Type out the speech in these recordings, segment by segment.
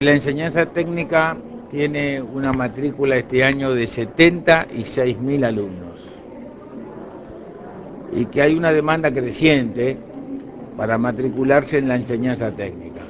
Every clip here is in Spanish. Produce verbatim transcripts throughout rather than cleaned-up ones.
La enseñanza técnica tiene una matrícula este año de setenta y seis mil alumnos y que hay una demanda creciente para matricularse en la enseñanza técnica.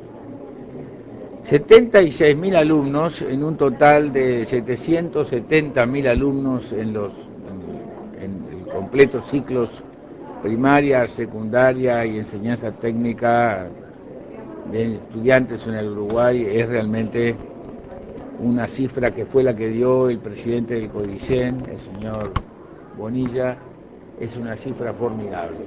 setenta y seis mil alumnos en un total de setecientos setenta mil alumnos en los en, en el completo ciclos primaria, secundaria y enseñanza técnica de estudiantes en el Uruguay es realmente una cifra que fue la que dio el presidente del CODICEN, el señor Bonilla, es una cifra formidable.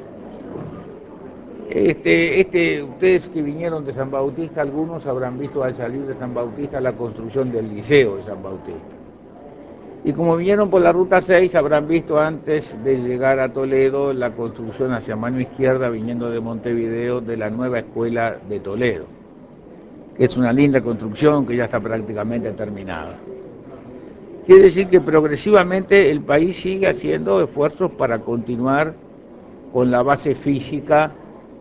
Este, este, ustedes que vinieron de San Bautista, algunos habrán visto al salir de San Bautista la construcción del liceo de San Bautista. Y como vinieron por la ruta seis, habrán visto antes de llegar a Toledo la construcción hacia mano izquierda, viniendo de Montevideo, de la nueva escuela de Toledo, que es una linda construcción que ya está prácticamente terminada. Quiere decir que progresivamente el país sigue haciendo esfuerzos para continuar con la base física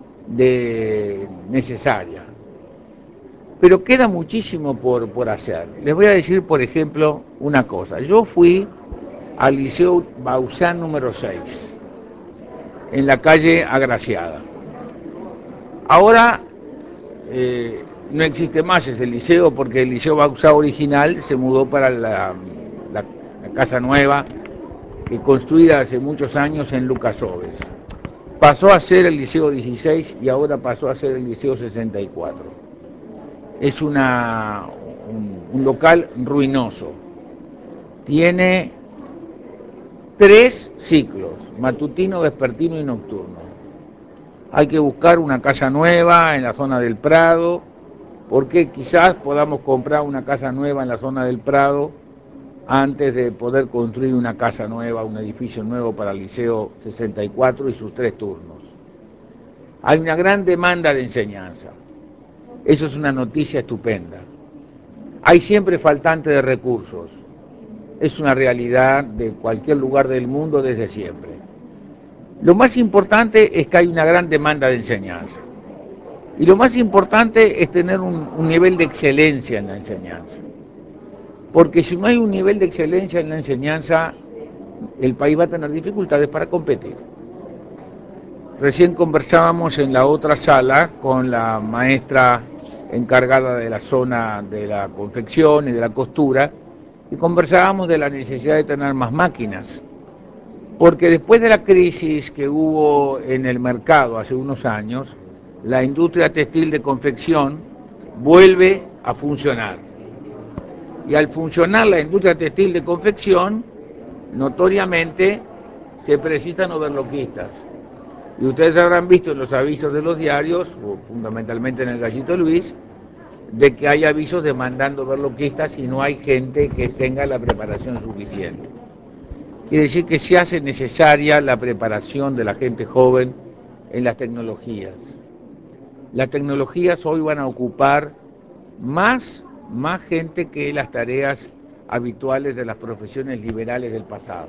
de, necesaria. Pero queda muchísimo por, por hacer. Les voy a decir, por ejemplo, una cosa. Yo fui al Liceo Bauzán número seis, en la calle Agraciada. Ahora eh, no existe más ese liceo porque el Liceo Bauzán original se mudó para la, la, la casa nueva, que construida hace muchos años en Lucas Oves. Pasó a ser el Liceo dieciséis y ahora pasó a ser el Liceo sesenta y cuatro. Es una, un, un local ruinoso. Tiene tres ciclos, matutino, vespertino y nocturno. Hay que buscar una casa nueva en la zona del Prado, porque quizás podamos comprar una casa nueva en la zona del Prado antes de poder construir una casa nueva, un edificio nuevo para el Liceo sesenta y cuatro y sus tres turnos. Hay una gran demanda de enseñanza. Eso es una noticia estupenda. Hay siempre faltante de recursos. Es una realidad de cualquier lugar del mundo desde siempre. Lo más importante es que hay una gran demanda de enseñanza. Y lo más importante es tener un, un nivel de excelencia en la enseñanza. Porque si no hay un nivel de excelencia en la enseñanza, el país va a tener dificultades para competir. Recién conversábamos en la otra sala con la maestra encargada de la zona de la confección y de la costura y conversábamos de la necesidad de tener más máquinas, porque después de la crisis que hubo en el mercado hace unos años, la industria textil de confección vuelve a funcionar. Y al funcionar la industria textil de confección, notoriamente se precisan overloquistas. Y ustedes habrán visto en los avisos de los diarios, o fundamentalmente en el Gallito Luis, de que hay avisos demandando overloquistas y no hay gente que tenga la preparación suficiente. Quiere decir que se hace necesaria la preparación de la gente joven en las tecnologías. Las tecnologías hoy van a ocupar más, más gente que las tareas habituales de las profesiones liberales del pasado.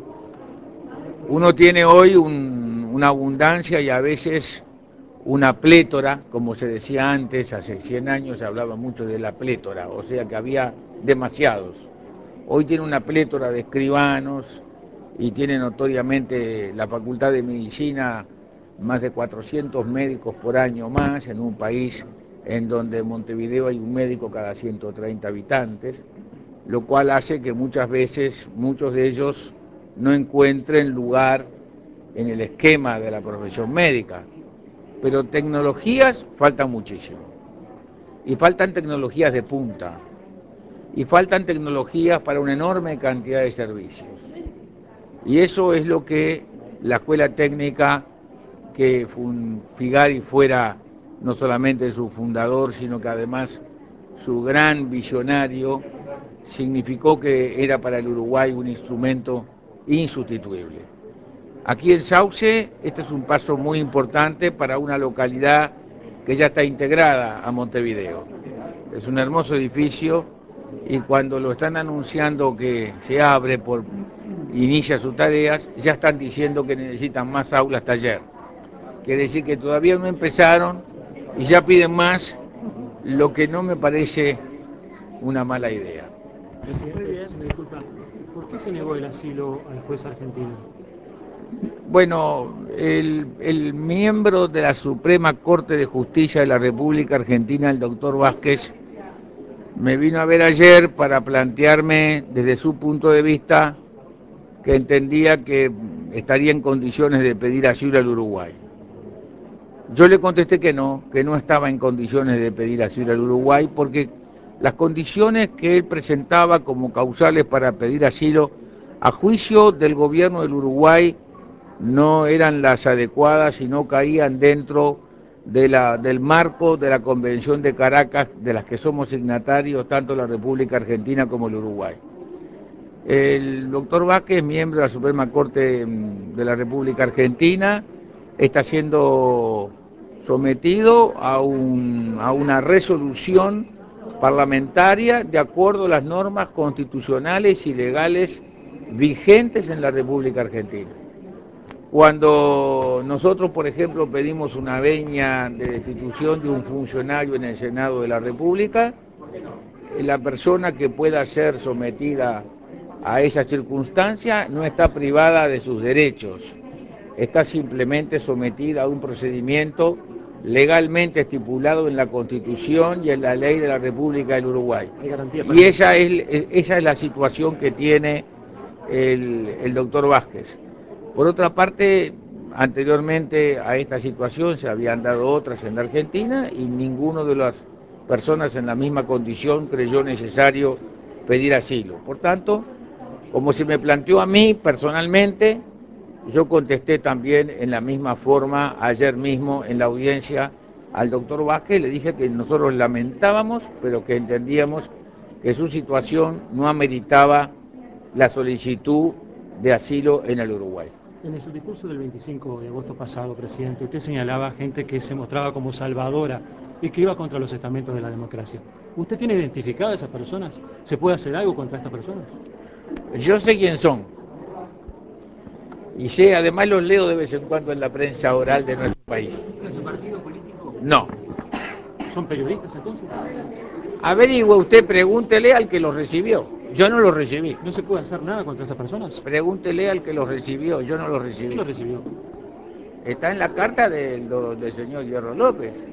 Uno tiene hoy un, una abundancia y a veces una plétora, como se decía antes, hace cien años se hablaba mucho de la plétora, o sea que había demasiados. Hoy tiene una plétora de escribanos y tiene notoriamente la Facultad de Medicina más de cuatrocientos médicos por año más en un país en donde en Montevideo hay un médico cada ciento treinta habitantes, lo cual hace que muchas veces muchos de ellos no encuentren lugar en el esquema de la profesión médica. Pero tecnologías faltan muchísimo. Y faltan tecnologías de punta. Y faltan tecnologías para una enorme cantidad de servicios. Y eso es lo que la escuela técnica, que Figari fuera no solamente su fundador, sino que además su gran visionario, significó que era para el Uruguay un instrumento insustituible. Aquí en Sauce, este es un paso muy importante para una localidad que ya está integrada a Montevideo. Es un hermoso edificio y cuando lo están anunciando que se abre, por inicia sus tareas, ya están diciendo que necesitan más aulas taller. Quiere decir que todavía no empezaron y ya piden más lo que no me parece una mala idea. Presidente, si me disculpa, ¿por qué se negó el asilo al juez argentino? Bueno, el, el miembro de la Suprema Corte de Justicia de la República Argentina, el doctor Vázquez, me vino a ver ayer para plantearme desde su punto de vista que entendía que estaría en condiciones de pedir asilo al Uruguay. Yo le contesté que no, que no estaba en condiciones de pedir asilo al Uruguay porque las condiciones que él presentaba como causales para pedir asilo a juicio del gobierno del Uruguay no eran las adecuadas y no caían dentro de la, del marco de la Convención de Caracas, de las que somos signatarios tanto la República Argentina como el Uruguay. El doctor Vázquez, miembro de la Suprema Corte de la República Argentina, está siendo sometido a, un, a una resolución parlamentaria de acuerdo a las normas constitucionales y legales vigentes en la República Argentina. Cuando nosotros, por ejemplo, pedimos una venia de destitución de un funcionario en el Senado de la República, la persona que pueda ser sometida a esa circunstancia no está privada de sus derechos, está simplemente sometida a un procedimiento legalmente estipulado en la Constitución y en la ley de la República del Uruguay. Y esa es, esa es la situación que tiene el, el doctor Vázquez. Por otra parte, anteriormente a esta situación se habían dado otras en la Argentina y ninguno de las personas en la misma condición creyó necesario pedir asilo. Por tanto, como se me planteó a mí personalmente, yo contesté también en la misma forma ayer mismo en la audiencia al doctor Vázquez, le dije que nosotros lamentábamos, pero que entendíamos que su situación no ameritaba la solicitud de asilo en el Uruguay. En su discurso del veinticinco de agosto pasado, presidente, usted señalaba gente que se mostraba como salvadora y que iba contra los estamentos de la democracia. ¿Usted tiene identificadas a esas personas? ¿Se puede hacer algo contra estas personas? Yo sé quién son. Y sé, además los leo de vez en cuando en la prensa oral de nuestro país. ¿Es un partido político? No. ¿Son periodistas entonces? Averigüe usted, pregúntele al que los recibió. Yo no los recibí. ¿No se puede hacer nada contra esas personas? Pregúntele al que los recibió, yo no los recibí. ¿Quién lo recibió? Está en la carta del, del señor Hierro López.